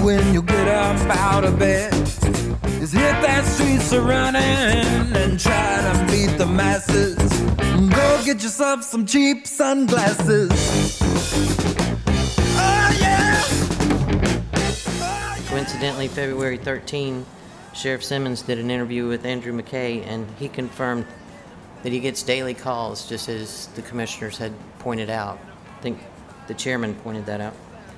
when you get up out of bed is hit that streets a running and try to beat the masses. Go get yourself some cheap sunglasses. Oh yeah! Coincidentally, February 13, Sheriff Simmons did an interview with Andrew McKay, and he confirmed that he gets daily calls, just as the commissioners had pointed out. I think the chairman pointed that out.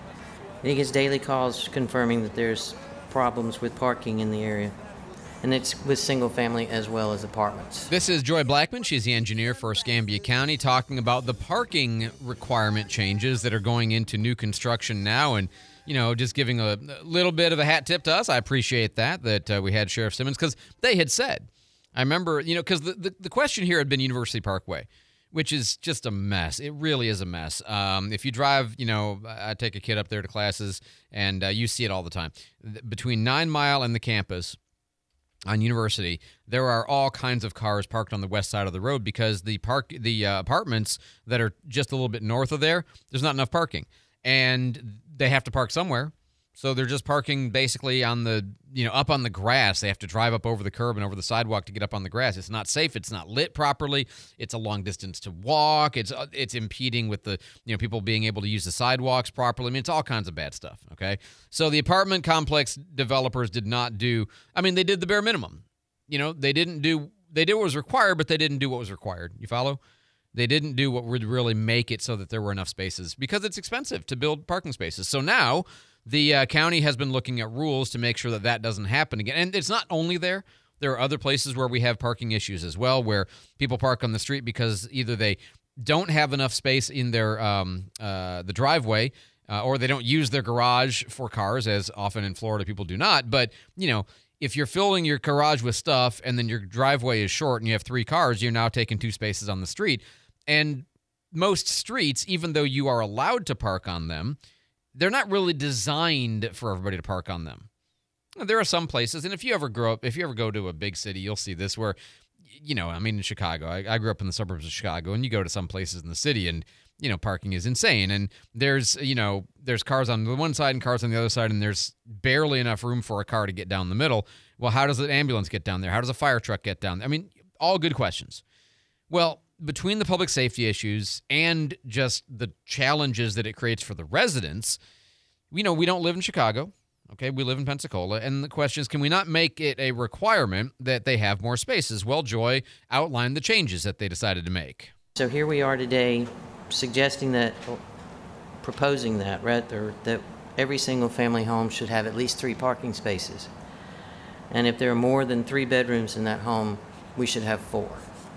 He gets daily calls confirming that there's problems with parking in the area, and it's with single family as well as apartments. This is Joy Blackman. She's the engineer for Escambia County, talking about the parking requirement changes that are going into new construction now, and just giving a little bit of a hat tip to us. I appreciate that we had Sheriff Simmons, because they had said, I remember, because the question here had been University Parkway, which is just a mess. It really is a mess. If you drive, I take a kid up there to classes, and you see it all the time. Between 9 Mile and the campus on University, there are all kinds of cars parked on the west side of the road because the apartments that are just a little bit north of there's not enough parking. And they have to park somewhere. So they're just parking basically on up on the grass. They have to drive up over the curb and over the sidewalk to get up on the grass. It's not safe. It's not lit properly. It's a long distance to walk. It's impeding with the, people being able to use the sidewalks properly. I mean, it's all kinds of bad stuff, okay? So the apartment complex developers did not do, they did the bare minimum. They did what was required, but they didn't do what was required. You follow? They didn't do what would really make it so that there were enough spaces, because it's expensive to build parking spaces. So now the county has been looking at rules to make sure that doesn't happen again. And it's not only there. There are other places where we have parking issues as well, where people park on the street because either they don't have enough space in their the driveway, or they don't use their garage for cars, as often in Florida people do not. But, if you're filling your garage with stuff and then your driveway is short and you have 3 cars, you're now taking 2 spaces on the street. And most streets, even though you are allowed to park on them, they're not really designed for everybody to park on them. There are some places, and if you ever go to a big city, you'll see this where, in Chicago, I grew up in the suburbs of Chicago, and you go to some places in the city and, parking is insane. And there's cars on the one side and cars on the other side, and there's barely enough room for a car to get down the middle. Well, how does an ambulance get down there? How does a fire truck get down there? All good questions. Well, between the public safety issues and just the challenges that it creates for the residents, we don't live in Chicago, okay? We live in Pensacola, and the question is, can we not make it a requirement that they have more spaces? Well, Joy outlined the changes that they decided to make. So here we are today proposing that, rather, that every single family home should have at least 3 parking spaces. And if there are more than 3 bedrooms in that home, we should have 4.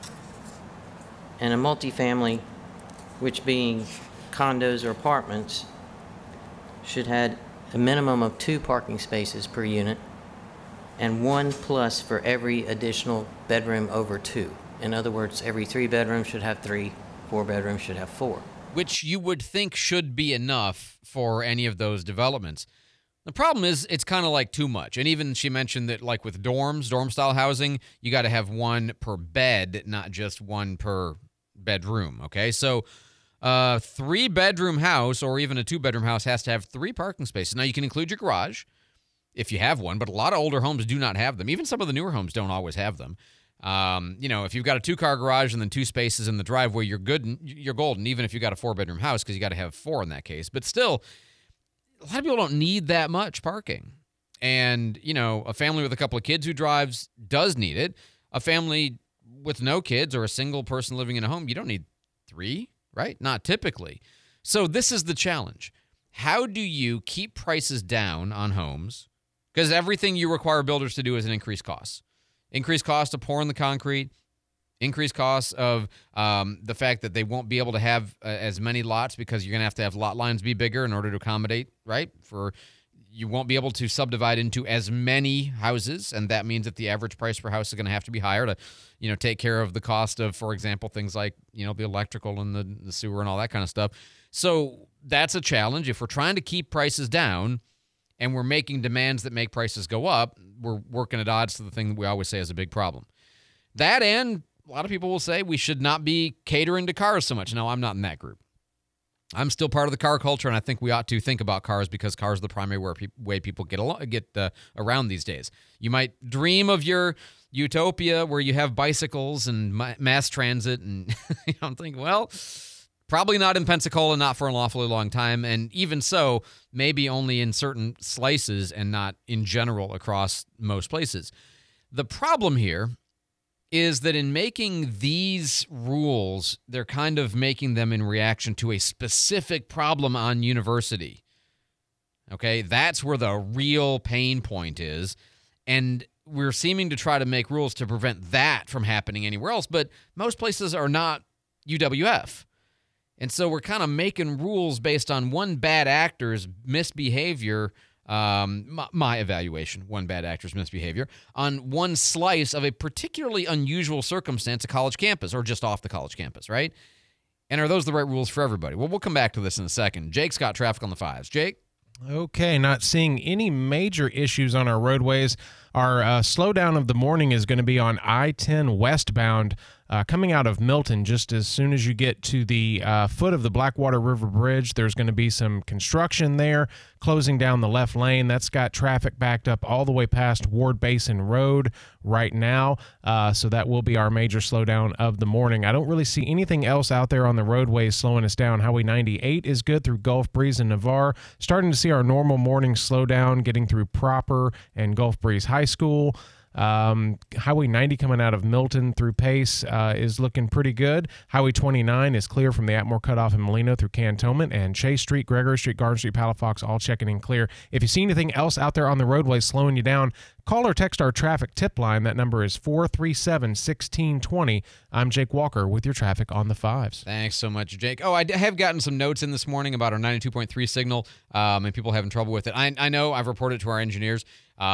And a multifamily, which being condos or apartments, should have a minimum of 2 parking spaces per unit and 1 plus for every additional bedroom over 2. In other words, every 3 bedrooms should have 3, 4 bedrooms should have 4. Which you would think should be enough for any of those developments. The problem is it's kind of like too much. And even she mentioned that, like with dorm-style housing, you got to have 1 per bed, not just 1 per bedroom, okay? So 3-bedroom house or even a 2-bedroom house has to have 3 parking spaces. Now, you can include your garage if you have one, but a lot of older homes do not have them. Even some of the newer homes don't always have them. If you've got a 2-car garage and then 2 spaces in the driveway, you're good. You're golden, even if you got a 4-bedroom house, because you got to have 4 in that case. But still, a lot of people don't need that much parking. And, a family with a couple of kids who drives does need it. A family with no kids or a single person living in a home, you don't need 3, right? Not typically. So this is the challenge. How do you keep prices down on homes? Because everything you require builders to do is an increased cost. Increased cost of pouring the concrete, increased cost of the fact that they won't be able to have as many lots because you're going to have lot lines be bigger in order to accommodate, right? You won't be able to subdivide into as many houses, and that means that the average price per house is going to have to be higher to, take care of the cost of, for example, things like, the electrical and the sewer and all that kind of stuff. So that's a challenge. If we're trying to keep prices down and we're making demands that make prices go up, we're working at odds to the thing that we always say is a big problem. That, and a lot of people will say we should not be catering to cars so much. No, I'm not in that group. I'm still part of the car culture, and I think we ought to think about cars because cars are the primary way people get around these days. You might dream of your utopia where you have bicycles and mass transit, and I'm thinking, well, probably not in Pensacola, not for an awfully long time, and even so, maybe only in certain slices and not in general across most places. The problem here is that in making these rules, they're kind of making them in reaction to a specific problem on university. Okay, that's where the real pain point is. And we're seeming to try to make rules to prevent that from happening anywhere else, but most places are not UWF. And so we're kind of making rules based on one bad actor's misbehavior, my evaluation, one bad actor's misbehavior, on one slice of a particularly unusual circumstance, a college campus, or just off the college campus, right? And are those the right rules for everybody? Well, we'll come back to this in a second. Jake's got traffic on the 5s. Jake? Okay, not seeing any major issues on our roadways. Our slowdown of the morning is going to be on I-10 westbound coming out of Milton. Just as soon as you get to the foot of the Blackwater River Bridge, there's going to be some construction there, closing down the left lane. That's got traffic backed up all the way past Ward Basin Road right now. So that will be our major slowdown of the morning. I don't really see anything else out there on the roadways slowing us down. Highway 98 is good through Gulf Breeze and Navarre. Starting to see our normal morning slowdown getting through Proper and Gulf Breeze High School. Highway 90 coming out of Milton through Pace is looking pretty good. Highway 29 is clear from the Atmore cutoff in Molino through Cantonment, and Chase Street, Gregory Street, Garden Street, Palafox all checking in clear. If you see anything else out there on the roadway slowing you down, call or text our traffic tip line. That number is 437-1620. I'm Jake Walker with your traffic on the 5s. Thanks so much, Jake. Oh, I have gotten some notes in this morning about our 92.3 signal, and people having trouble with it. I know I've reported to our engineers.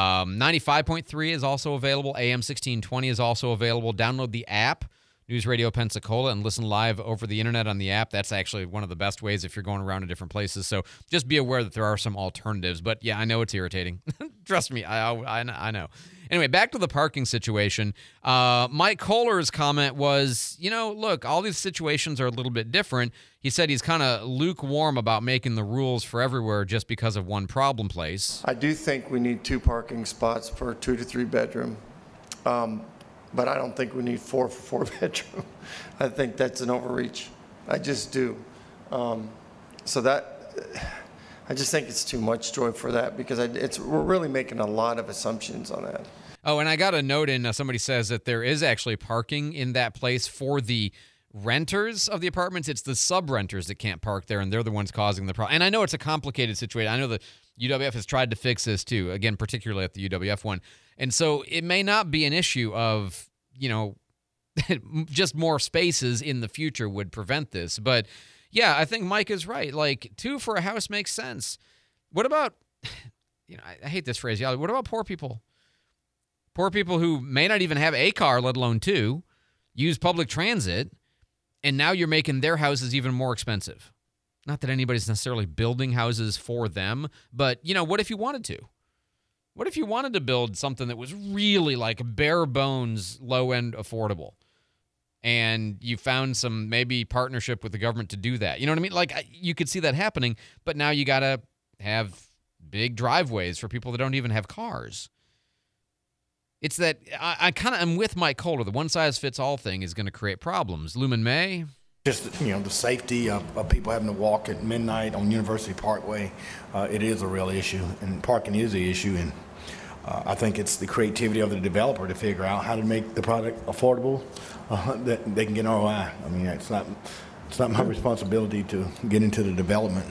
95.3 is also available. AM 1620 is also available. Download the app, News Radio Pensacola, and listen live over the internet on the app. That's actually one of the best ways if you're going around to different places. So just be aware that there are some alternatives. But yeah, I know it's irritating. Trust me, I know. Anyway, back to the parking situation. Mike Kohler's comment was, look, all these situations are a little bit different. He said he's kind of lukewarm about making the rules for everywhere just because of one problem place. I do think we need 2 parking spots per 2 to 3 bedroom, but I don't think we need 4 for 4 bedroom. I think that's an overreach. I just do. So that, I just think it's too much, Joy, for that, because we're really making a lot of assumptions on that. Oh, and I got a note in, somebody says that there is actually parking in that place for the renters of the apartments. It's the sub-renters that can't park there, and they're the ones causing the problem. And I know it's a complicated situation. I know the UWF has tried to fix this too, again, particularly at the UWF one. And so it may not be an issue of, just more spaces in the future would prevent this. But yeah, I think Mike is right. Like 2 for a house makes sense. What about, I hate this phraseology. What about poor people? Poor people who may not even have a car, let alone 2, use public transit, and now you're making their houses even more expensive. Not that anybody's necessarily building houses for them, but, what if you wanted to? What if you wanted to build something that was really like bare bones, low-end affordable? And you found some maybe partnership with the government to do that. You know what I mean? Like, you could see that happening, but now you got to have big driveways for people that don't even have cars. It's that I kind of am with Mike Kohler. The one-size-fits-all thing is going to create problems. Lumen May? Just, the safety of people having to walk at midnight on University Parkway, it is a real issue, and parking is the issue. And I think it's the creativity of the developer to figure out how to make the product affordable, that they can get ROI. I mean, it's not my responsibility to get into the development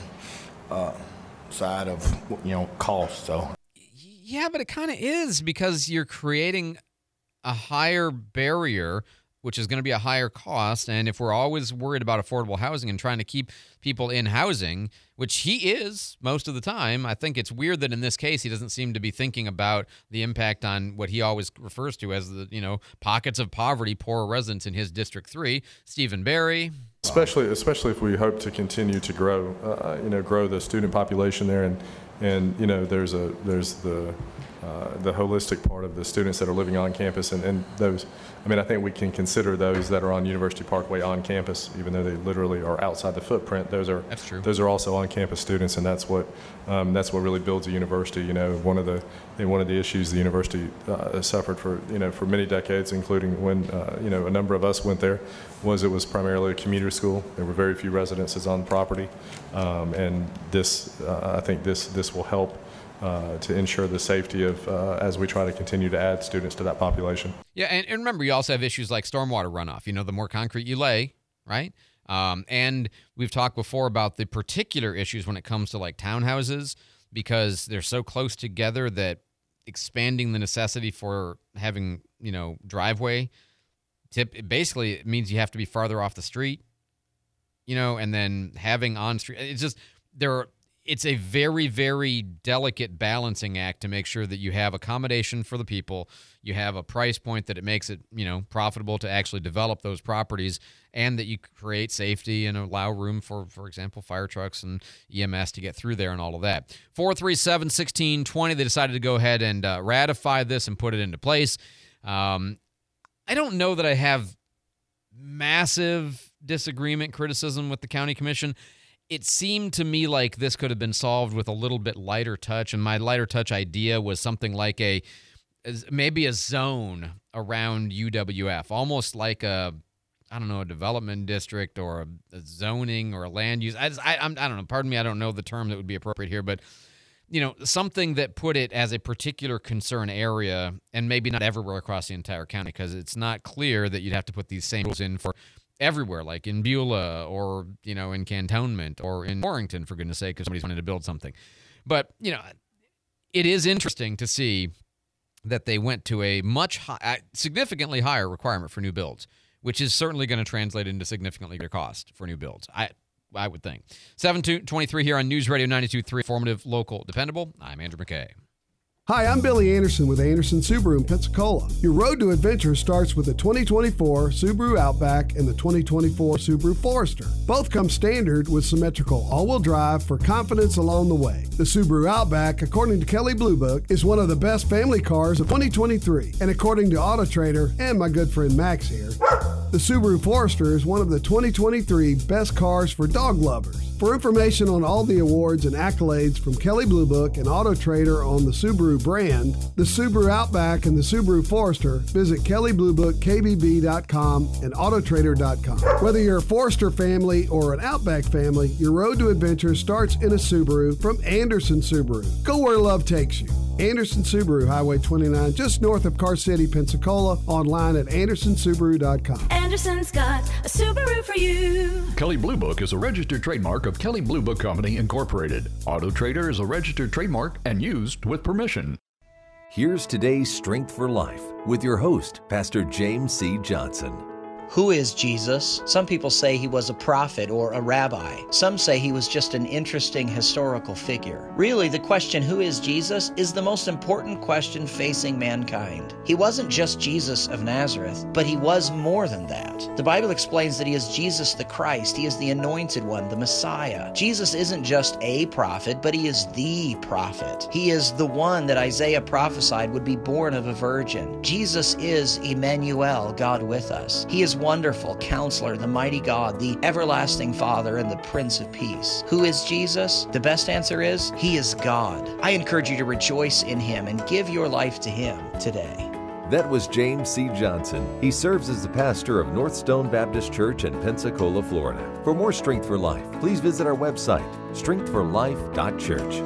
side of, cost, so. Yeah, but it kind of is, because you're creating a higher barrier, which is going to be a higher cost. And if we're always worried about affordable housing and trying to keep people in housing, which he is most of the time, I think it's weird that in this case he doesn't seem to be thinking about the impact on what he always refers to as the, pockets of poverty, poor residents in his District 3. Stephen Barry. Especially if we hope to continue to grow, grow the student population there, and there's the holistic part of the students that are living on campus, and those. I think we can consider those that are on University Parkway on campus, even though they literally are outside the footprint. That's true. Those are also on campus students, and that's what really builds a university. One of the issues the university suffered for many decades, including when a number of us went there, was it was primarily a commuter school. There were very few residences on property, and I think this will help to ensure the safety of as we try to continue to add students to that population. Yeah, and remember, you also have issues like stormwater runoff. The more concrete you lay, right? And we've talked before about the particular issues when it comes to like townhouses, because they're so close together that expanding the necessity for having, driveway basically it means you have to be farther off the street, and then having on street. It's just it's a very, very delicate balancing act to make sure that you have accommodation for the people, you have a price point that it makes it, profitable to actually develop those properties, and that you create safety and allow room for example, fire trucks and EMS to get through there and all of that. 437-1620, they decided to go ahead and ratify this and put it into place. I don't know that I have massive disagreement, criticism with the county commission. It seemed to me like this could have been solved with a little bit lighter touch, and my lighter touch idea was something like maybe a zone around UWF, almost like a development district or a zoning or a land use. I don't know. Pardon me, I don't know the term that would be appropriate here, but something that put it as a particular concern area, and maybe not everywhere across the entire county, because it's not clear that you'd have to put these same rules in for everywhere, like in Beulah or, in Cantonment or in Warrington, for goodness sake, because somebody's wanting to build something. But, it is interesting to see that they went to a significantly higher requirement for new builds, which is certainly going to translate into significantly greater cost for new builds, I would think. 7:23 here on News Radio 92.3, informative, local, dependable. I'm Andrew McKay. Hi, I'm Billy Anderson with Anderson Subaru in Pensacola. Your road to adventure starts with the 2024 Subaru Outback and the 2024 Subaru Forester. Both come standard with symmetrical all-wheel drive for confidence along the way. The Subaru Outback, according to Kelley Blue Book, is one of the best family cars of 2023. And according to Auto Trader and my good friend Max here, the Subaru Forester is one of the 2023 best cars for dog lovers. For information on all the awards and accolades from Kelley Blue Book and Auto Trader on the Subaru brand, the Subaru Outback and the Subaru Forester, visit KelleyBlueBookKBB.com and AutoTrader.com. Whether you're a Forester family or an Outback family, your road to adventure starts in a Subaru from Anderson Subaru. Go where love takes you. Anderson Subaru, Highway 29, just north of Car City, Pensacola, online at AndersonSubaru.com. Anderson's got a Subaru for you. Kelley Blue Book is a registered trademark of Kelley Blue Book Company, Incorporated. Auto Trader is a registered trademark and used with permission. Here's today's Strength for Life with your host, Pastor James C. Johnson. Who is Jesus? Some people say he was a prophet or a rabbi. Some say he was just an interesting historical figure. Really, the question, who is Jesus, is the most important question facing mankind. He wasn't just Jesus of Nazareth, but he was more than that. The Bible explains that he is Jesus the Christ. He is the anointed one, the Messiah. Jesus isn't just a prophet, but he is the prophet. He is the one that Isaiah prophesied would be born of a virgin. Jesus is Emmanuel, God with us. He is Wonderful Counselor, the mighty God, the everlasting Father, and the Prince of Peace. Who is Jesus? The best answer is, he is God. I encourage you to rejoice in him and give your life to him today. That was James C. Johnson. He serves as the pastor of North Stone Baptist Church in Pensacola, Florida. For more Strength for Life, please visit our website, strengthforlife.church.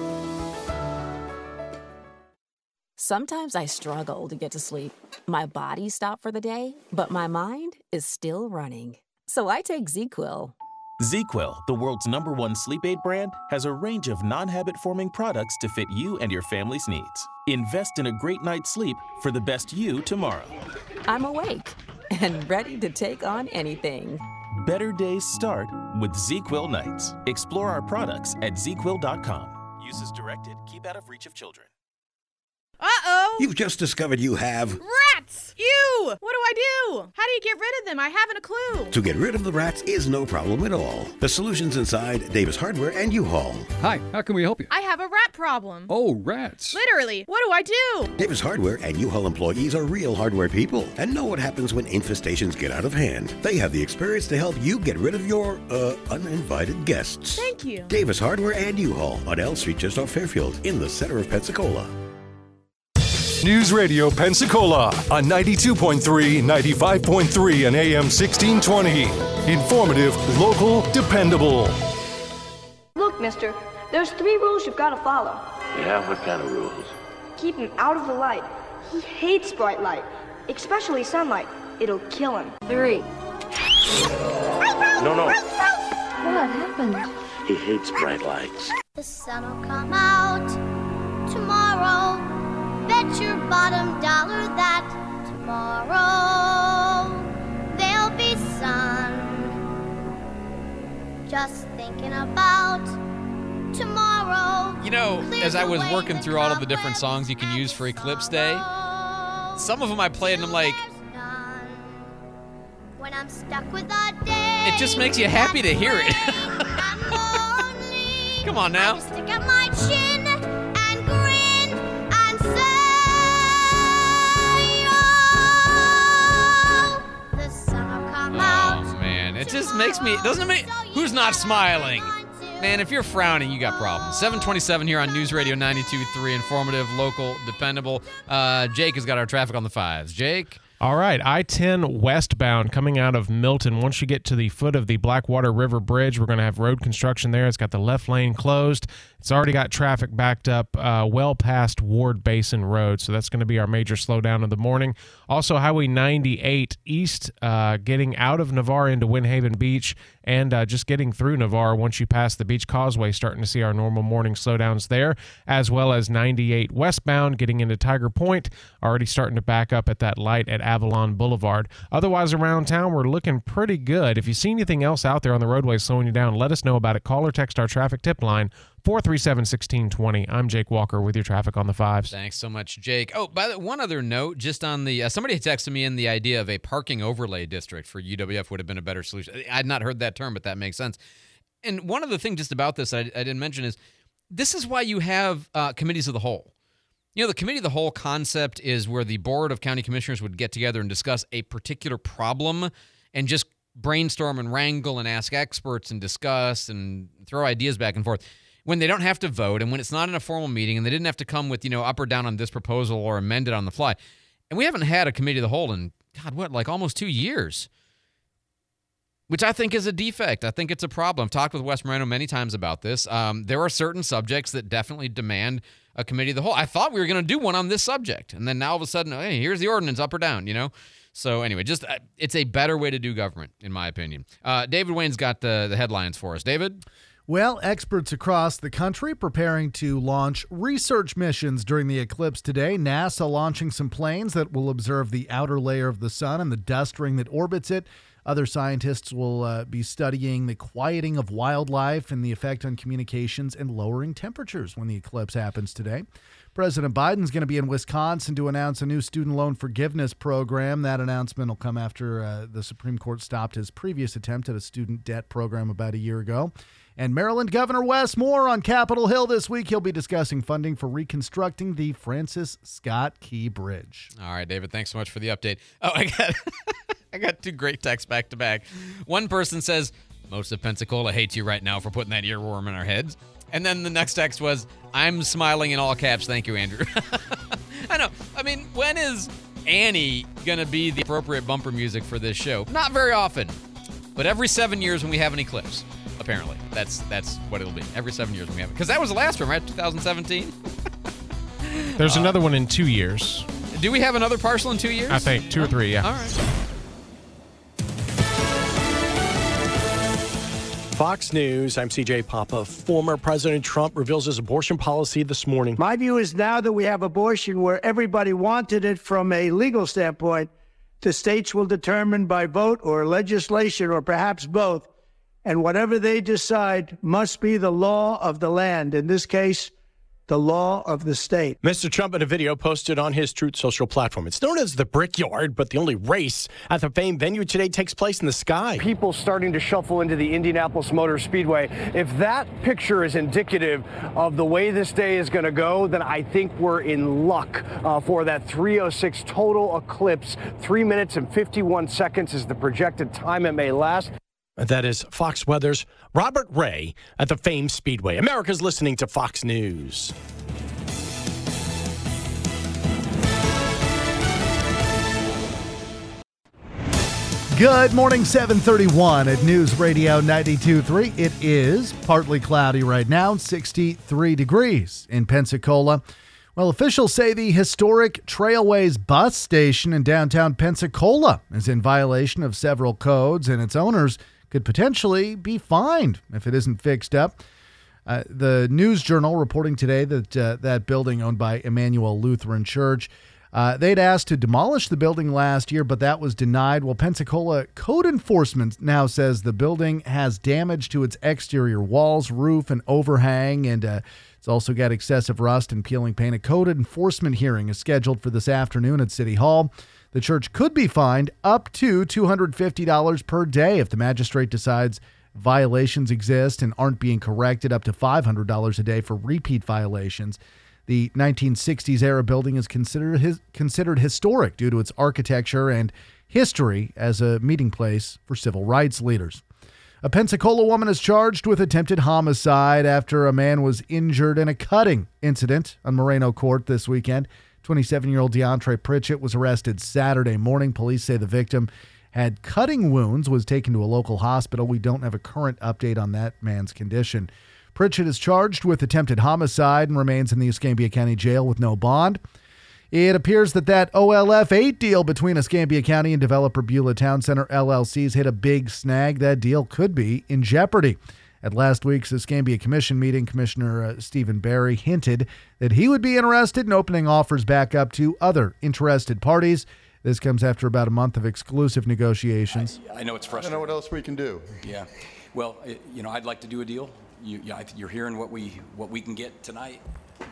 Sometimes I struggle to get to sleep. My body stopped for the day, but my mind is still running. So I take ZzzQuil. ZzzQuil, the world's #1 sleep aid brand, has a range of non-habit-forming products to fit you and your family's needs. Invest in a great night's sleep for the best you tomorrow. I'm awake and ready to take on anything. Better days start with ZzzQuil nights. Explore our products at ZzzQuil.com. Use as directed. Keep out of reach of children. Uh-oh. You've just discovered you have... Rats! Ew! What do I do? How do you get rid of them? I haven't a clue. To get rid of the rats is no problem at all. The solution's inside Davis Hardware and U-Haul. Hi, how can we help you? I have a rat problem. Oh, rats. Literally. What do I do? Davis Hardware and U-Haul employees are real hardware people and know what happens when infestations get out of hand. They have the experience to help you get rid of your, uninvited guests. Thank you. Davis Hardware and U-Haul on L Street just off Fairfield in the center of Pensacola. News Radio Pensacola on 92.3, 95.3 and AM 1620. Informative, local, dependable. Look, mister, there's 3 rules you've got to follow. Yeah, what kind of rules? Keep him out of the light. He hates bright light, especially sunlight. It'll kill him. 3. No. What happened? He hates bright lights. The sun'll come out tomorrow. Bet your bottom dollar that tomorrow there'll be sun. Just thinking about tomorrow. You know, as I was working through all of the different songs you can use for Eclipse Day, some of them I played and I'm like, when I'm stuck with a day, it just makes you happy to hear it. Come on now. Stick out my chin and grin and say, oh, the sun will come out. Oh, man. It just makes me, doesn't it make, who's not smiling? Man, if you're frowning, you got problems. 727 here on News Radio 92.3, informative, local, dependable. Jake has got our traffic on the 5s. Jake? All right, I-10 westbound coming out of Milton. Once you get to the foot of the Blackwater River Bridge, we're going to have road construction there. It's got the left lane closed. It's already got traffic backed up well past Ward Basin Road, so that's going to be our major slowdown of the morning. Also, Highway 98 east, getting out of Navarre into Windhaven Beach and just getting through Navarre once you pass the Beach Causeway, starting to see our normal morning slowdowns there, as well as 98 westbound, getting into Tiger Point, already starting to back up at that light at Avalon Boulevard. Otherwise, around town, we're looking pretty good. If you see anything else out there on the roadway slowing you down, let us know about it. Call or text our traffic tip line, 437-1620. I'm Jake Walker with your traffic on the 5s. Thanks so much, Jake. Oh, by the one other note, just on the somebody had texted me in the idea of a parking overlay district for UWF would have been a better solution. I had not heard that term, but that makes sense. And one other thing just about this I didn't mention is this is why you have committees of the whole. You know, the committee of the whole concept is where the board of county commissioners would get together and discuss a particular problem and just brainstorm and wrangle and ask experts and discuss and throw ideas back and forth. When they don't have to vote and when it's not in a formal meeting and they didn't have to come with, up or down on this proposal or amend it on the fly. And we haven't had a committee of the whole in, almost 2 years, which I think is a defect. I think it's a problem. I've talked with Wes Moreno many times about this. There are certain subjects that definitely demand a committee of the whole. I thought we were going to do one on this subject. And then now all of a sudden, hey, here's the ordinance up or down, So anyway, just it's a better way to do government, in my opinion. David Wayne's got the headlines for us. David? Well, experts across the country preparing to launch research missions during the eclipse today. NASA launching some planes that will observe the outer layer of the sun and the dust ring that orbits it. Other scientists will be studying the quieting of wildlife and the effect on communications and lowering temperatures when the eclipse happens today. President Biden's going to be in Wisconsin to announce a new student loan forgiveness program. That announcement will come after the Supreme Court stopped his previous attempt at a student debt program about a year ago. And Maryland Governor Wes Moore on Capitol Hill this week. He'll be discussing funding for reconstructing the Francis Scott Key Bridge. All right, David, thanks so much for the update. Oh, I got two great texts back to back. One person says, most of Pensacola hates you right now for putting that earworm in our heads. And then the next text was, I'm smiling in all caps. Thank you, Andrew. I know. I mean, when is Annie going to be the appropriate bumper music for this show? Not very often. But every 7 years when we have an eclipse, apparently. That's what it'll be. Every 7 years when we have it. Because that was the last one, right? 2017? There's another one in 2 years. Do we have another partial in 2 years? I think 2 or 3, yeah. All right. Fox News, I'm CJ Papa. Former President Trump reveals his abortion policy this morning. My view is now that we have abortion where everybody wanted it from a legal standpoint, the states will determine by vote or legislation or perhaps both, and whatever they decide must be the law of the land. In this case, the law of the state. Mr. Trump in a video posted on his Truth Social platform. It's known as the Brickyard, but the only race at the famed venue today takes place in the sky. People starting to shuffle into the Indianapolis Motor Speedway. If that picture is indicative of the way this day is going to go, then I think we're in luck for that 3:06 total eclipse. 3 minutes and 51 seconds is the projected time it may last. That is Fox Weather's Robert Ray at the famed Speedway. America's listening to Fox News. Good morning, 7:31 at News Radio 92.3. It is partly cloudy right now, 63 degrees in Pensacola. Well, officials say the historic Trailways bus station in downtown Pensacola is in violation of several codes, and its owners could potentially be fined if it isn't fixed up. The News Journal reporting today that that building owned by Emmanuel Lutheran Church, they'd asked to demolish the building last year, but that was denied. Well, Pensacola code enforcement now says the building has damage to its exterior walls, roof, and overhang, and it's also got excessive rust and peeling paint. A code enforcement hearing is scheduled for this afternoon at City Hall. The church could be fined up to $250 per day if the magistrate decides violations exist and aren't being corrected, up to $500 a day for repeat violations. The 1960s era building is considered historic due to its architecture and history as a meeting place for civil rights leaders. A Pensacola woman is charged with attempted homicide after a man was injured in a cutting incident on Moreno Court this weekend. 27-year-old DeAndre Pritchett was arrested Saturday morning. Police say the victim had cutting wounds, was taken to a local hospital. We don't have a current update on that man's condition. Pritchett is charged with attempted homicide and remains in the Escambia County Jail with no bond. It appears that OLF 8 deal between Escambia County and developer Beulah Town Center LLCs hit a big snag. That deal could be in jeopardy. At last week's Escambia Commission meeting, Commissioner Stephen Barry hinted that he would be interested in opening offers back up to other interested parties. This comes after about a month of exclusive negotiations. I know it's frustrating. I don't know what else we can do. Yeah. Well, I'd like to do a deal. You're hearing what we can get tonight.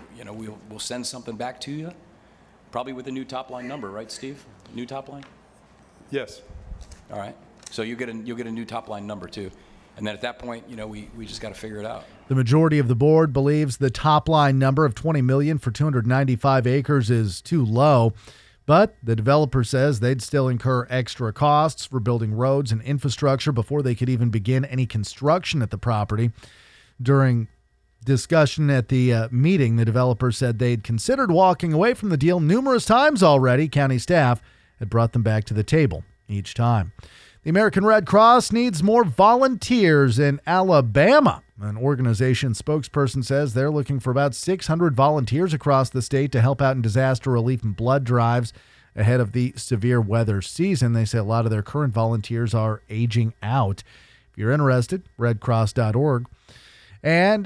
We'll send something back to you, probably with a new top line number, right, Steve? New top line? Yes. All right. So you'll get a new top line number too. And then at that point, we just got to figure it out. The majority of the board believes the top line number of $20 million for 295 acres is too low, but the developer says they'd still incur extra costs for building roads and infrastructure before they could even begin any construction at the property. During discussion at the meeting, the developer said they'd considered walking away from the deal numerous times already. County staff had brought them back to the table each time. The American Red Cross needs more volunteers in Alabama. An organization spokesperson says they're looking for about 600 volunteers across the state to help out in disaster relief and blood drives ahead of the severe weather season. They say a lot of their current volunteers are aging out. If you're interested, redcross.org. And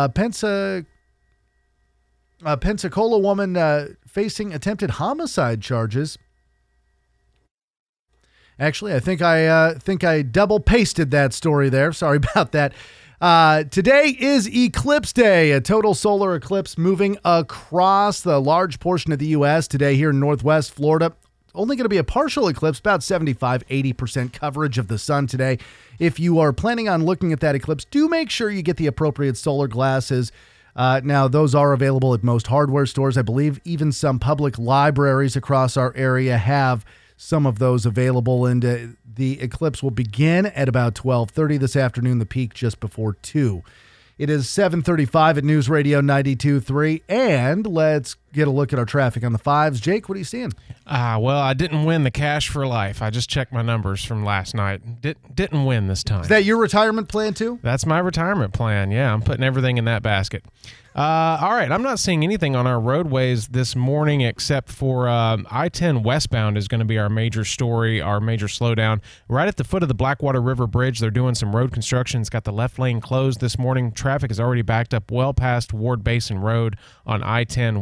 Pensacola woman facing attempted homicide charges. Actually, I think I double pasted that story there. Sorry about that. Today is Eclipse Day, a total solar eclipse moving across the large portion of the U.S. today here in Northwest Florida. Only going to be a partial eclipse, about 75-80% coverage of the sun today. If you are planning on looking at that eclipse, do make sure you get the appropriate solar glasses. Now, those are available at most hardware stores. I believe even some public libraries across our area have some of those available, and the eclipse will begin at about 12:30 this afternoon, the peak just before 2. It is 7:35 at News Radio 92.3, and let's get a look at our traffic on the fives. Jake, what are you seeing? Well, I didn't win the Cash for Life. I just checked my numbers from last night. Didn't win this time. Is that your retirement plan too? That's my retirement plan. Yeah, I'm putting everything in that basket. All right, I'm not seeing anything on our roadways this morning except for I-10 westbound is going to be our major story, our major slowdown. Right at the foot of the Blackwater River Bridge, they're doing some road construction. It's got the left lane closed this morning. Traffic is already backed up well past Ward Basin Road on I-10 west.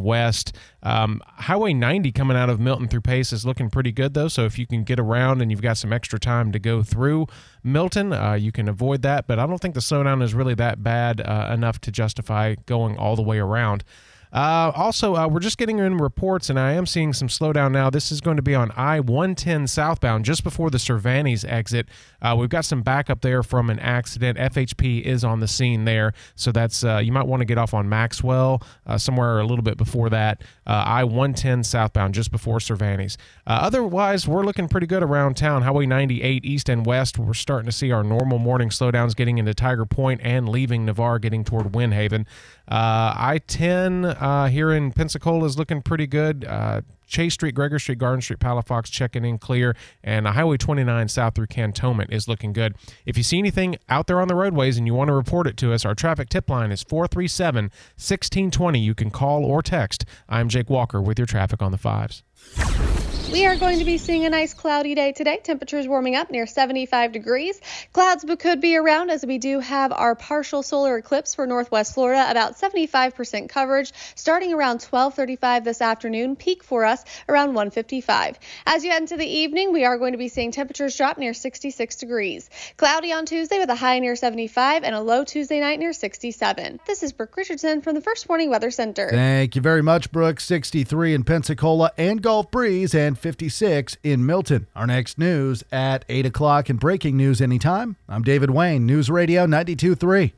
West. Highway 90 coming out of Milton through Pace is looking pretty good, though. So if you can get around and you've got some extra time to go through Milton, you can avoid that. But I don't think the slowdown is really that bad enough to justify going all the way around. Also, we're just getting in reports, and I am seeing some slowdown now. This is going to be on I-110 southbound, just before the Cervantes exit. We've got some backup there from an accident. FHP is on the scene there, so that's you might want to get off on Maxwell somewhere a little bit before that. I-110 southbound, just before Cervantes. Otherwise, we're looking pretty good around town. Highway 98 east and west, we're starting to see our normal morning slowdowns getting into Tiger Point and leaving Navarre, getting toward Windhaven. I-10 here in Pensacola is looking pretty good. Chase Street, Gregor Street, Garden Street, Palafox checking in clear, and Highway 29 south through Cantonment is looking good. If you see anything out there on the roadways and you want to report it to us, our traffic tip line is 437-1620. You can call or text. I'm Jake Walker with your traffic on the 5s. We are going to be seeing a nice cloudy day today. Temperatures warming up near 75 degrees. Clouds could be around as we do have our partial solar eclipse for Northwest Florida, about 75% coverage starting around 12:35 this afternoon. Peak for us around 1:55. As you head into the evening, we are going to be seeing temperatures drop near 66 degrees. Cloudy on Tuesday with a high near 75 and a low Tuesday night near 67. This is Brooke Richardson from the First Warning Weather Center. Thank you very much, Brooke. 63 in Pensacola and Gulf Breeze, and 56 in Milton. Our next news at 8 o'clock and breaking news anytime. I'm David Wayne, News Radio 92.3.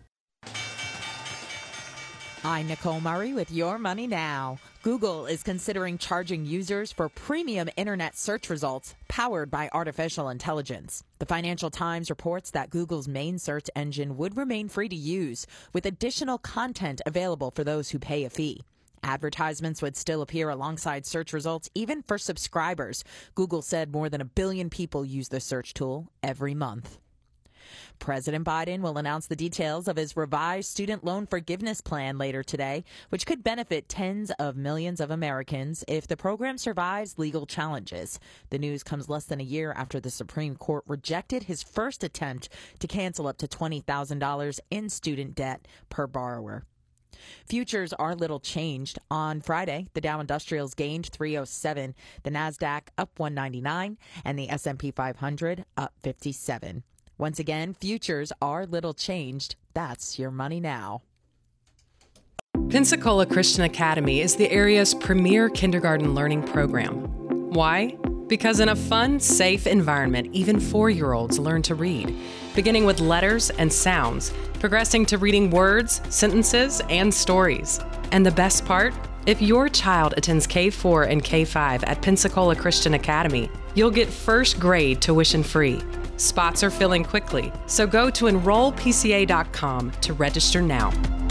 I'm Nicole Murray with Your Money Now. Google is considering charging users for premium internet search results powered by artificial intelligence. The Financial Times reports that Google's main search engine would remain free to use, with additional content available for those who pay a fee. Advertisements would still appear alongside search results, even for subscribers. Google said more than 1 billion people use the search tool every month. President Biden will announce the details of his revised student loan forgiveness plan later today, which could benefit tens of millions of Americans if the program survives legal challenges. The news comes less than a year after the Supreme Court rejected his first attempt to cancel up to $20,000 in student debt per borrower. Futures are little changed. On Friday, the Dow Industrials gained 307, the Nasdaq up 199, and the S&P 500 up 57. Once again, futures are little changed. That's Your Money Now. Pensacola Christian Academy is the area's premier kindergarten learning program. Why? Because in a fun, safe environment, even 4-year-olds learn to read, beginning with letters and sounds, progressing to reading words, sentences, and stories. And the best part? If your child attends K4 and K5 at Pensacola Christian Academy, you'll get first grade tuition free. Spots are filling quickly, so go to enrollpca.com to register now.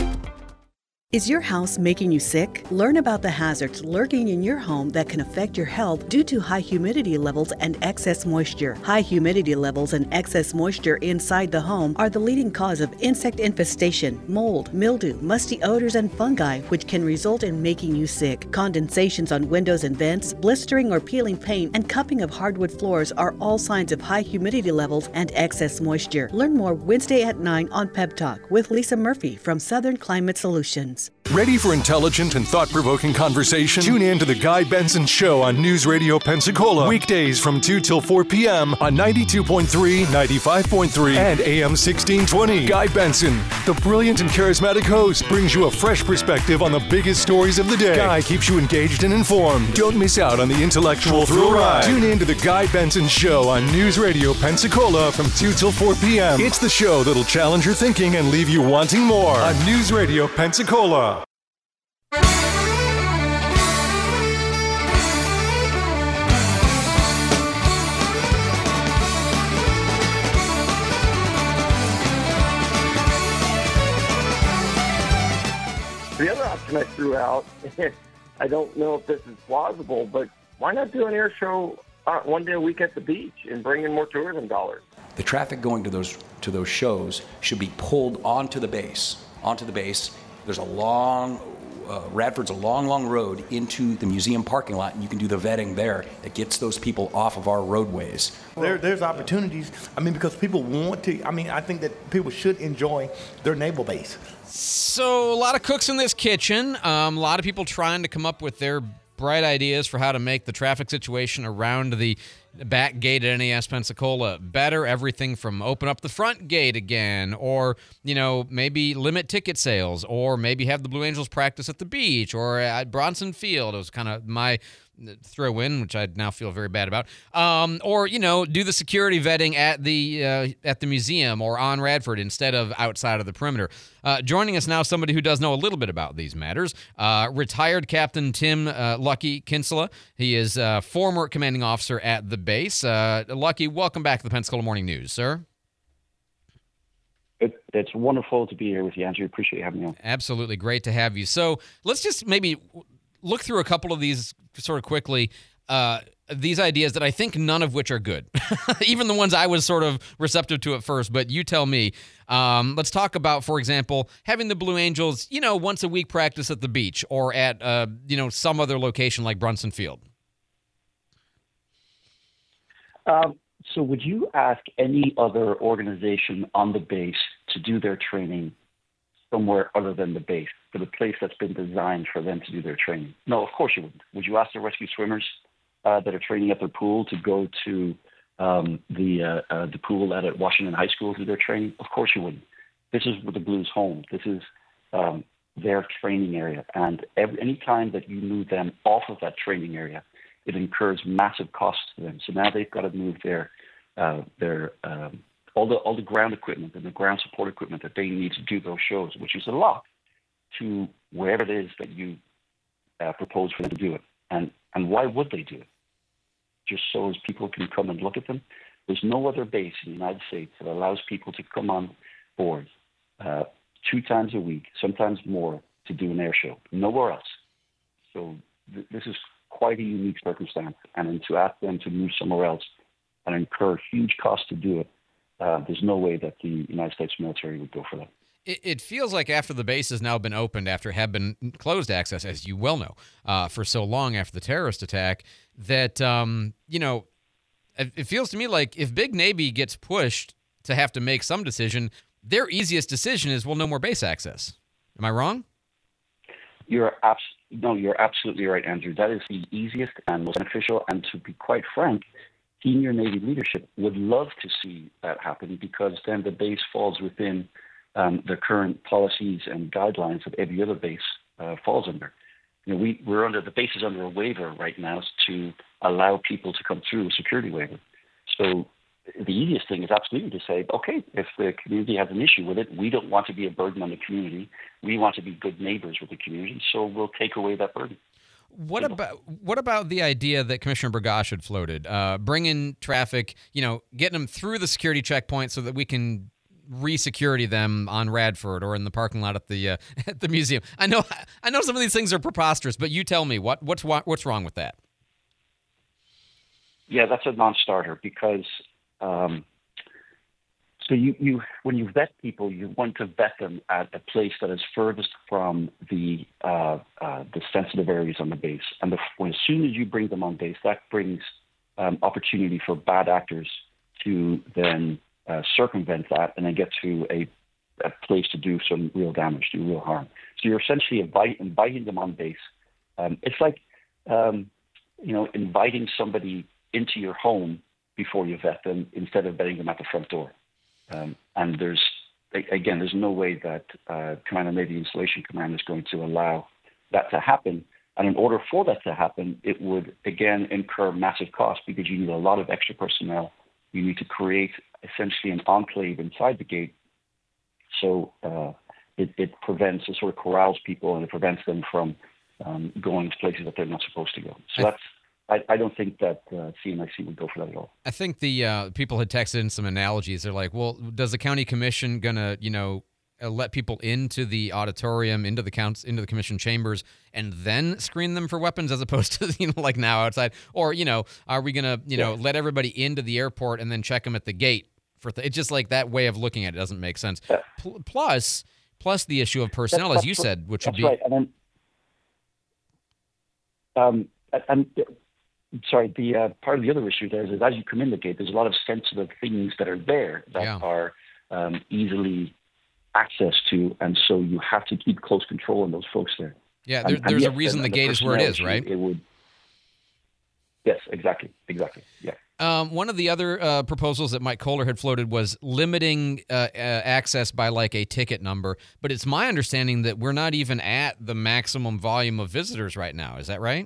Is your house making you sick? Learn about the hazards lurking in your home that can affect your health due to high humidity levels and excess moisture. High humidity levels and excess moisture inside the home are the leading cause of insect infestation, mold, mildew, musty odors, and fungi, which can result in making you sick. Condensations on windows and vents, blistering or peeling paint, and cupping of hardwood floors are all signs of high humidity levels and excess moisture. Learn more Wednesday at 9 on Pep Talk with Lisa Murphy from Southern Climate Solutions. Ready for intelligent and thought-provoking conversation? Tune in to The Guy Benson Show on News Radio Pensacola. Weekdays from 2 till 4 p.m. on 92.3, 95.3, and AM 1620. Guy Benson, the brilliant and charismatic host, brings you a fresh perspective on the biggest stories of the day. Guy keeps you engaged and informed. Don't miss out on the intellectual thrill ride. Tune in to The Guy Benson Show on News Radio Pensacola from 2 till 4 p.m. It's the show that'll challenge your thinking and leave you wanting more on News Radio Pensacola. The other option I threw out, I don't know if this is plausible, but why not do an air show one day a week at the beach and bring in more tourism dollars? The traffic going to those shows should be pulled onto the base. There's a long Radford's a long, long road into the museum parking lot, and you can do the vetting there. It gets those people off of our roadways. There's opportunities. Because people want to. I think that people should enjoy their naval base. So a lot of cooks in this kitchen. A lot of people trying to come up with their bright ideas for how to make the traffic situation around the back gate at NAS Pensacola better. Everything from open up the front gate again, or, maybe limit ticket sales, or maybe have the Blue Angels practice at the beach or at Bronson Field. It was kind of my throw in, which I now feel very bad about. Or, do the security vetting at the museum or on Radford instead of outside of the perimeter. Joining us now, somebody who does know a little bit about these matters, retired Captain Tim Lucky Kinsella. He is former commanding officer at the base. Lucky, welcome back to the Pensacola Morning News, sir. It's wonderful to be here with you, Andrew. Appreciate you having me on. Absolutely. Great to have you. So let's just maybe look through a couple of these sort of quickly, these ideas that I think none of which are good, even the ones I was sort of receptive to at first, but you tell me. Let's talk about, for example, having the Blue Angels, once a week practice at the beach or at, some other location like Brunson Field. So would you ask any other organization on the base to do their training somewhere other than the base, for the place that's been designed for them to do their training? No, of course you wouldn't. Would you ask the rescue swimmers that are training at their pool to go to the pool at Washington High School to do their training? Of course you wouldn't. This is the Blues' home. This is their training area. And any time that you move them off of that training area, it incurs massive costs to them. So now they've got to move all the ground equipment and the ground support equipment that they need to do those shows, which is a lot, to wherever it is that you propose for them to do it. And why would they do it? Just so as people can come and look at them? There's no other base in the United States that allows people to come on board 2 times a week, sometimes more, to do an air show. Nowhere else. So this is quite a unique circumstance. And then to ask them to move somewhere else and incur huge costs to do it, there's no way that the United States military would go for that. It feels like after the base has now been opened, after it had been closed access, as you well know, for so long after the terrorist attack, that, it feels to me like if Big Navy gets pushed to have to make some decision, their easiest decision is, well, no more base access. Am I wrong? You're absolutely right, Andrew. That is the easiest and most beneficial. And to be quite frank, senior Navy leadership would love to see that happen, because then the base falls within the current policies and guidelines that every other base falls under. We're under, the base is under a waiver right now to allow people to come through a security waiver. So the easiest thing is absolutely to say, okay, if the community has an issue with it, we don't want to be a burden on the community. We want to be good neighbors with the community, so we'll take away that burden. What about the idea that Commissioner Burgash had floated, bringing traffic, getting them through the security checkpoint so that we can re-security them on Radford or in the parking lot at the museum? I know some of these things are preposterous, but you tell me what's wrong with that? Yeah, that's a non-starter, because so you when you vet people, you want to vet them at a place that is furthest from the sensitive areas on the base. And as soon as you bring them on base, that brings opportunity for bad actors to then circumvent that and then get to a place to do some real damage, do real harm. So you're essentially inviting them on base. It's like inviting somebody into your home before you vet them, instead of vetting them at the front door. And there's no way that Command and Navy Installation Command is going to allow that to happen. And in order for that to happen, it would, again, incur massive costs, because you need a lot of extra personnel. You need to create essentially an enclave inside the gate. So it prevents, it sort of corrals people, and it prevents them from going to places that they're not supposed to go. So I don't think that CNIC would go for that at all. I think the people had texted in some analogies. They're like, well, does the county commission gonna, let people into the auditorium, into the commission chambers, and then screen them for weapons, as opposed to like now outside? Or are we gonna let everybody into the airport and then check them at the gate? It's just like that way of looking at it doesn't make sense. Plus the issue of personnel, as you said, which would be. Right. And then Sorry, the part of the other issue there is as you come in the gate, there's a lot of sensitive things that are there that are easily accessed to, and so you have to keep close control on those folks there. Yeah, there's a reason the gate is where it is, right? Yes, exactly, yeah. One of the other proposals that Mike Kohler had floated was limiting access by like a ticket number, but it's my understanding that we're not even at the maximum volume of visitors right now. Is that right?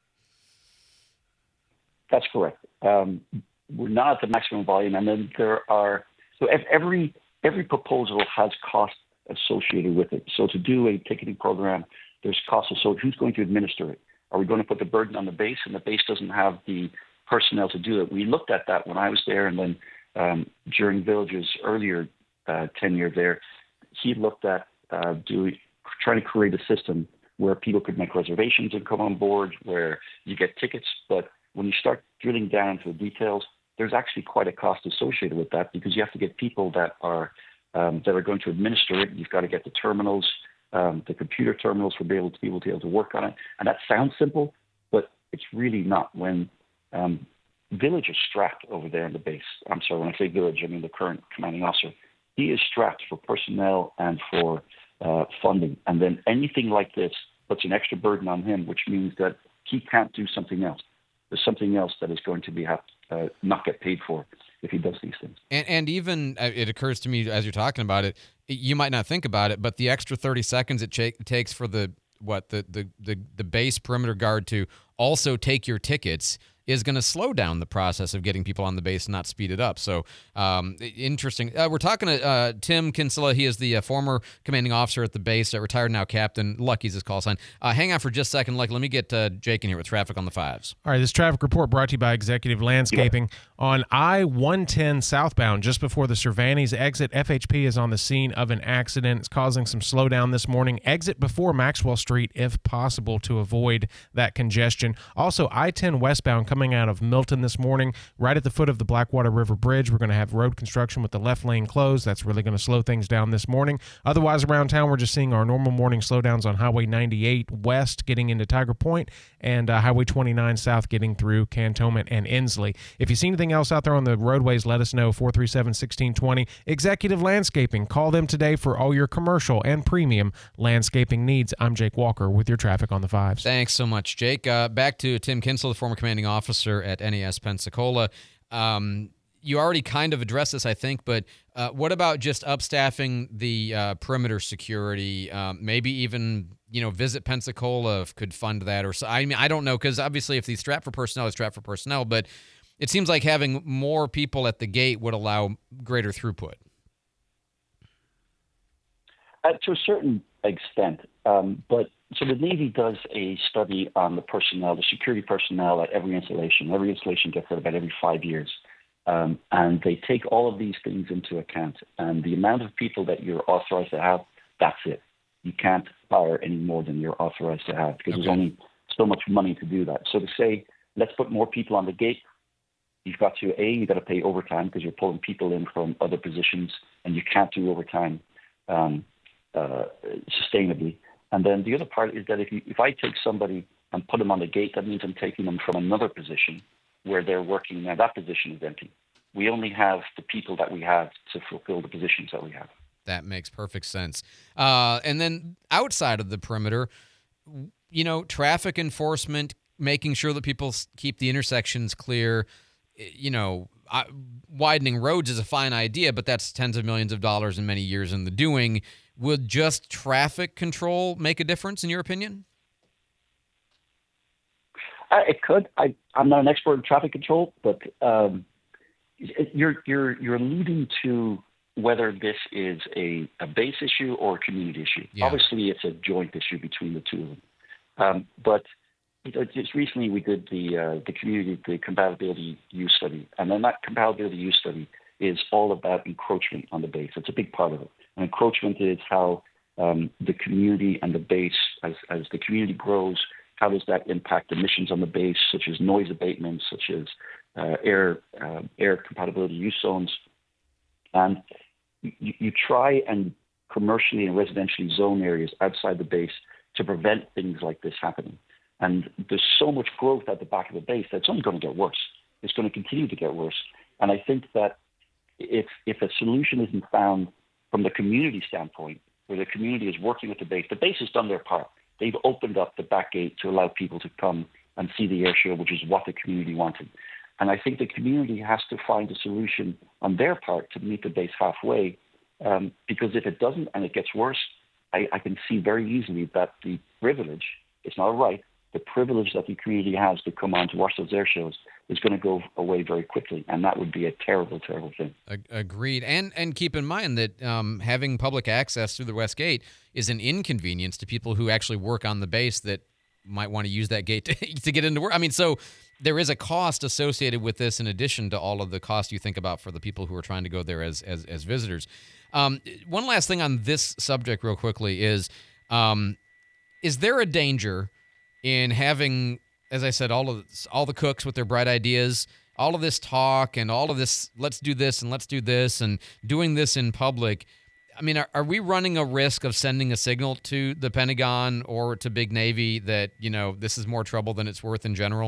That's correct. We're not at the maximum volume, and then there are every proposal has costs associated with it. So to do a ticketing program, there's costs associated. Who's going to administer it? Are we going to put the burden on the base, and the base doesn't have the personnel to do it? We looked at that when I was there, and then during Village's earlier tenure there, he looked at trying to create a system where people could make reservations and come on board, where you get tickets. But when you start drilling down into the details, there's actually quite a cost associated with that, because you have to get people that are going to administer it. You've got to get the terminals, the computer terminals, for people to be able to work on it. And that sounds simple, but it's really not. When Village is strapped over there in the base. I'm sorry, when I say Village, I mean the current commanding officer. He is strapped for personnel and for funding. And then anything like this puts an extra burden on him, which means that he can't do something else. There's something else that is going to be not get paid for if he does these things. And even it occurs to me as you're talking about it, you might not think about it, but the extra 30 seconds it takes for the base perimeter guard to also take your tickets is going to slow down the process of getting people on the base and not speed it up. So interesting. We're talking to Tim Kinsella. He is the former commanding officer at the base, retired now captain. Lucky's his call sign. Hang on for just a second, Lucky. Let me get Jake in here with traffic on the fives. All right, this traffic report brought to you by Executive Landscaping. On I-110 southbound, just before the Cervantes exit, FHP is on the scene of an accident. It's causing some slowdown this morning. Exit before Maxwell Street if possible to avoid that congestion. Also, I-10 westbound coming out of Milton this morning, right at the foot of the Blackwater River Bridge. We're going to have road construction with the left lane closed. That's really going to slow things down this morning. Otherwise, around town, we're just seeing our normal morning slowdowns on Highway 98 west getting into Tiger Point and Highway 29 south getting through Cantonment and Inslee. If you see anything else out there on the roadways, let us know. 437-1620. Executive Landscaping. Call them today for all your commercial and premium landscaping needs. I'm Jake Walker with your traffic on the fives. Thanks so much, Jake. Back to Tim Kinsella, the former commanding officer at NES Pensacola. You already kind of addressed this, I think, but what about just upstaffing the perimeter security? Maybe even, Visit Pensacola could fund that, or so. I mean, I don't know, because obviously, if the strap for personnel is strapped for personnel, but it seems like having more people at the gate would allow greater throughput. To a certain extent, but so the Navy does a study on the personnel, the security personnel at every installation. Every installation gets that about every 5 years. And they take all of these things into account. And the amount of people that you're authorized to have, that's it. You can't hire any more than you're authorized to have, because there's only so much money to do that. So to say, let's put more people on the gate, you've got to pay overtime, because you're pulling people in from other positions, and you can't do overtime sustainably. And then the other part is that if I take somebody and put them on the gate, that means I'm taking them from another position where they're working. Now that position is empty. We only have the people that we have to fulfill the positions that we have. That makes perfect sense. And then outside of the perimeter, traffic enforcement, making sure that people keep the intersections clear. Widening roads is a fine idea, but that's tens of millions of dollars and many years in the doing. Would just traffic control make a difference, in your opinion? It could. I'm not an expert in traffic control, but you're alluding to whether this is a base issue or a community issue. Yeah. Obviously, it's a joint issue between the two of them. But just recently we did the compatibility use study, and then that compatibility use study is all about encroachment on the base. It's a big part of it. And encroachment is how the community and the base, as the community grows, how does that impact emissions on the base, such as noise abatement, such as air compatibility use zones. And you try and commercially and residentially zone areas outside the base to prevent things like this happening. And there's so much growth at the back of the base that it's only going to get worse. It's going to continue to get worse. And I think that if a solution isn't found from the community standpoint, where the community is working with the base has done their part. They've opened up the back gate to allow people to come and see the air show, which is what the community wanted. And I think the community has to find a solution on their part to meet the base halfway, because if it doesn't and it gets worse, I can see very easily that the privilege, it's not a right, the privilege that the community has to come on to watch those air shows is going to go away very quickly, and that would be a terrible, terrible thing. Agreed. And keep in mind that having public access through the West Gate is an inconvenience to people who actually work on the base that might want to use that gate to get into work. I mean, so there is a cost associated with this in addition to all of the cost you think about for the people who are trying to go there as visitors. One last thing on this subject real quickly is there a danger in having, as I said, all the cooks with their bright ideas, all of this talk and all of this, let's do this and let's do this and doing this in public? I mean, are we running a risk of sending a signal to the Pentagon or to Big Navy that, this is more trouble than it's worth in general?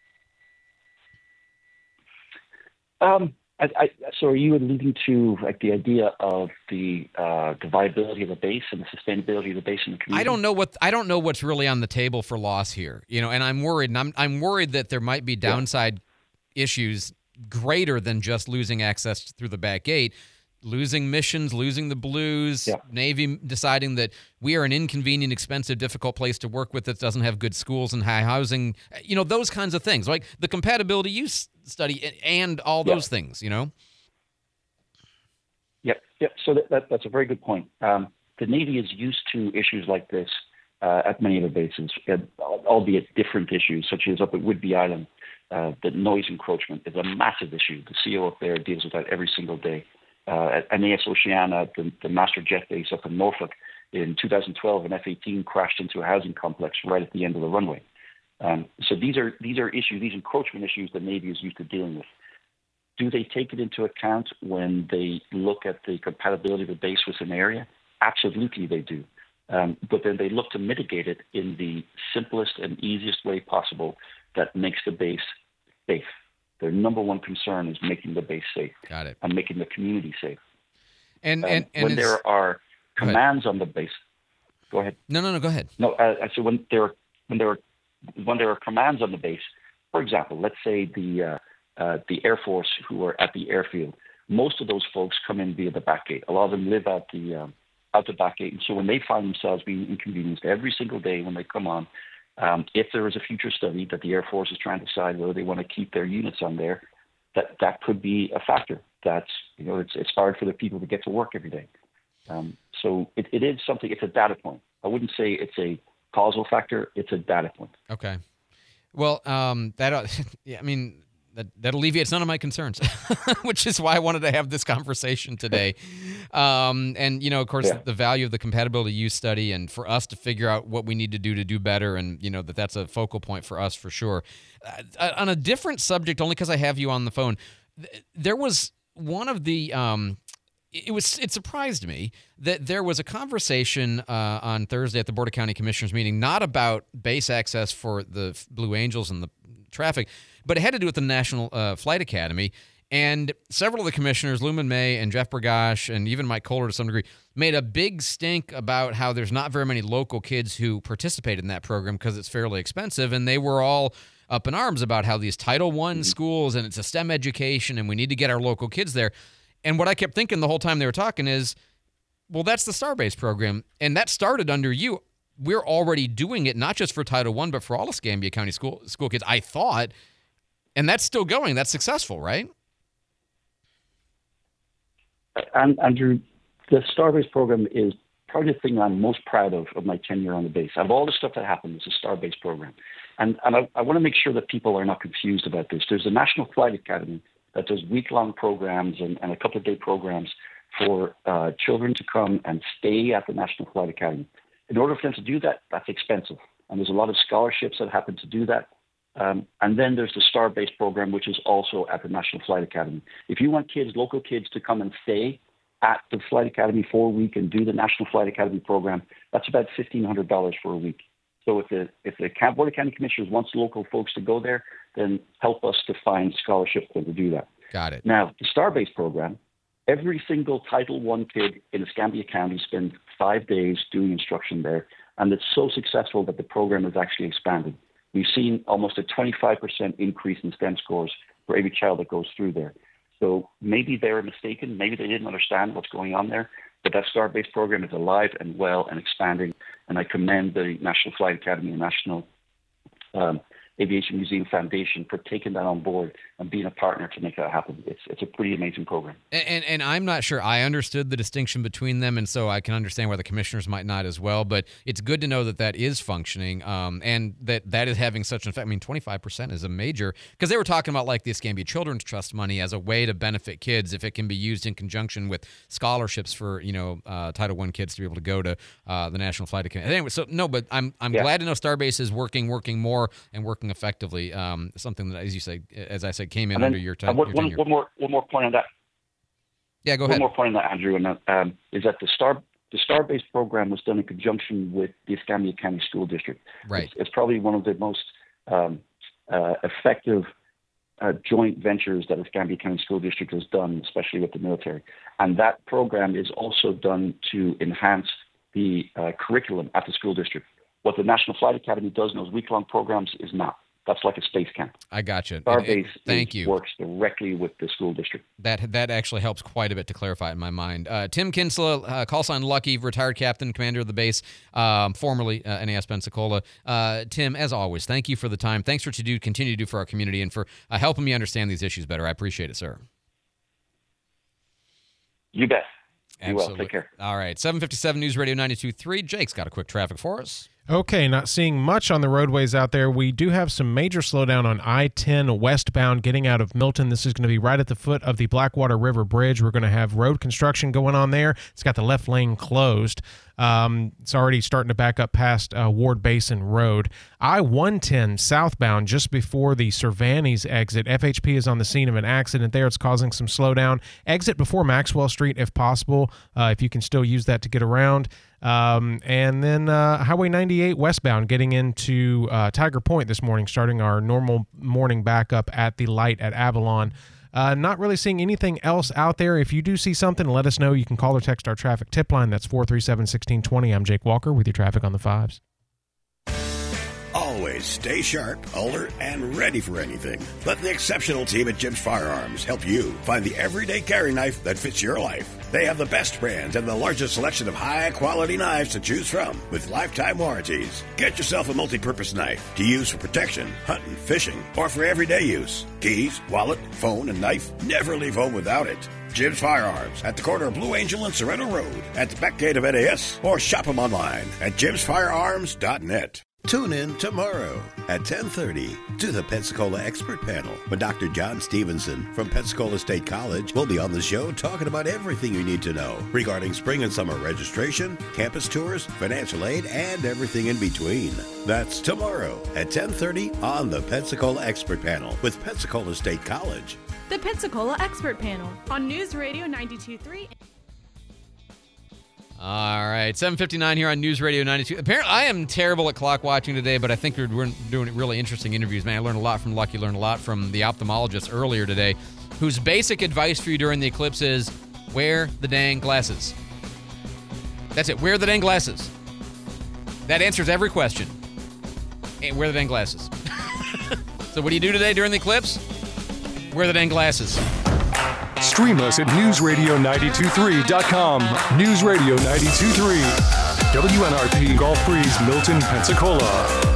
So are you alluding to the idea of the viability of the base and the sustainability of the base in the community? I don't know what's really on the table for loss here, and I'm worried. And I'm worried that there might be downside issues greater than just losing access through the back gate, losing missions, losing the Blues, Navy deciding that we are an inconvenient, expensive, difficult place to work with that doesn't have good schools and high housing, those kinds of things, like the compatibility use study and all those things, Yep. So that's a very good point. The Navy is used to issues like this at many of the bases, albeit different issues, such as up at Whidbey Island. The noise encroachment is a massive issue. The CO up there deals with that every single day. At AS Oceana, the master jet base up in Norfolk, in 2012, an F-18 crashed into a housing complex right at the end of the runway. So these are issues, these encroachment issues the Navy is used to dealing with. Do they take it into account when they look at the compatibility of the base with an area? Absolutely they do. But then they look to mitigate it in the simplest and easiest way possible that makes the base safe. Their number one concern is making the base safe. Got it. And making the community safe. And when there are commands on the base, go ahead. No, go ahead. No, so when there are commands on the base, for example, let's say the Air Force who are at the airfield, most of those folks come in via the back gate. A lot of them live out the back gate, and so when they find themselves being inconvenienced every single day when they come on, if there is a future study that the Air Force is trying to decide whether they want to keep their units on there, that could be a factor. That's it's hard for the people to get to work every day. So it is something. It's a data point. I wouldn't say it's a causal factor. It's a data point. Okay. Well, that alleviates none of my concerns, which is why I wanted to have this conversation today. And, of course, the value of the compatibility use study and for us to figure out what we need to do better. And, that's a focal point for us for sure. On a different subject, only because I have you on the phone, there was one of the it surprised me that there was a conversation on Thursday at the Board of County Commissioners meeting, not about base access for the Blue Angels and the traffic, but it had to do with the National Flight Academy. And several of the commissioners, Luman May and Jeff Bergosh, and even Mike Kohler to some degree, made a big stink about how there's not very many local kids who participate in that program because it's fairly expensive. And they were all up in arms about how these Title I schools and it's a STEM education and we need to get our local kids there. And what I kept thinking the whole time they were talking is, well, that's the Starbase program. And that started under you. We're already doing it, not just for Title I, but for all of Escambia County school kids, I thought. And that's still going. That's successful, right? And Andrew, the Starbase program is probably the thing I'm most proud of my tenure on the base. Out of all the stuff that happened, it's a Starbase program. And I want to make sure that people are not confused about this. There's a National Flight Academy that does week-long programs and a couple-of-day programs for children to come and stay at the National Flight Academy. In order for them to do that, that's expensive. And there's a lot of scholarships that happen to do that. And then there's the Starbase program, which is also at the National Flight Academy. If you want local kids to come and stay at the Flight Academy for a week and do the National Flight Academy program, that's about $1,500 for a week. So if the Board of County Commissioners wants local folks to go there, then help us to find scholarships to do that. Got it. Now, the Starbase program, every single Title I kid in Escambia County spends 5 days doing instruction there, and it's so successful that the program has actually expanded. We've seen almost a 25% increase in STEM scores for every child that goes through there. So maybe they're mistaken, maybe they didn't understand what's going on there, but that Starbase program is alive and well and expanding, and I commend the National Flight Academy and National Aviation Museum Foundation for taking that on board and being a partner to make that happen. It's a pretty amazing program. And I'm not sure I understood the distinction between them, and so I can understand why the commissioners might not as well, but it's good to know that that is functioning and that is having such an effect. I mean, 25% is a major, because they were talking about like the Escambia Children's Trust money as a way to benefit kids if it can be used in conjunction with scholarships for, Title I kids to be able to go to the National Flight Academy. Anyway, so no, but I'm glad to know Starbase is working more and working effectively. Something that, as I said, came in under your time. One more point on that. Yeah, go ahead. One more point on that, Andrew, and is that the Starbase program was done in conjunction with the Escambia County School District. Right. It's probably one of the most effective joint ventures that Escambia County School District has done, especially with the military. And that program is also done to enhance the curriculum at the school district. What the National Flight Academy does in those week-long programs is not. That's like a space camp. I gotcha. Starbase works directly with the school district. That actually helps quite a bit to clarify it in my mind. Tim Kinsella, call sign Lucky, retired captain, commander of the base, formerly NAS Pensacola. Tim, as always, thank you for the time. Thanks for what you continue to do for our community and for helping me understand these issues better. I appreciate it, sir. You bet. Absolutely. You will. Take care. All right. 757 News Radio 92.3. Jake's got a quick traffic for us. Okay, not seeing much on the roadways out there. We do have some major slowdown on I-10 westbound getting out of Milton. This is going to be right at the foot of the Blackwater River Bridge. We're going to have road construction going on there. It's got the left lane closed. It's already starting to back up past Ward Basin Road. I-110 southbound just before the Cervantes exit. FHP is on the scene of an accident there. It's causing some slowdown. Exit before Maxwell Street if possible, if you can still use that to get around. And then Highway 98 westbound getting into Tiger Point this morning, starting our normal morning backup at the light at Avalon. Not really seeing anything else out there. If you do see something, let us know. You can call or text our traffic tip line. That's 437-1620. I'm Jake Walker with your traffic on the 5s. Always stay sharp, alert, and ready for anything. Let the exceptional team at Jim's Firearms help you find the everyday carry knife that fits your life. They have the best brands and the largest selection of high-quality knives to choose from with lifetime warranties. Get yourself a multi-purpose knife to use for protection, hunting, fishing, or for everyday use. Keys, wallet, phone, and knife. Never leave home without it. Jim's Firearms at the corner of Blue Angel and Sorrento Road at the back gate of NAS, or shop them online at jimsfirearms.net. Tune in tomorrow at 10:30 to the Pensacola Expert Panel when Dr. John Stevenson from Pensacola State College will be on the show talking about everything you need to know regarding spring and summer registration, campus tours, financial aid, and everything in between. That's tomorrow at 10:30 on the Pensacola Expert Panel with Pensacola State College. The Pensacola Expert Panel on News Radio 92.3. All right, 7:59 here on News Radio 92. Apparently, I am terrible at clock watching today, but I think we're doing really interesting interviews. Man, I learned a lot from Lucky, learned a lot from the ophthalmologist earlier today, whose basic advice for you during the eclipse is wear the dang glasses. That's it, wear the dang glasses. That answers every question. And wear the dang glasses. So what do you do today during the eclipse? Wear the dang glasses. Stream us at newsradio923.com. News Radio 92.3. WNRP Gulf Breeze, Milton, Pensacola.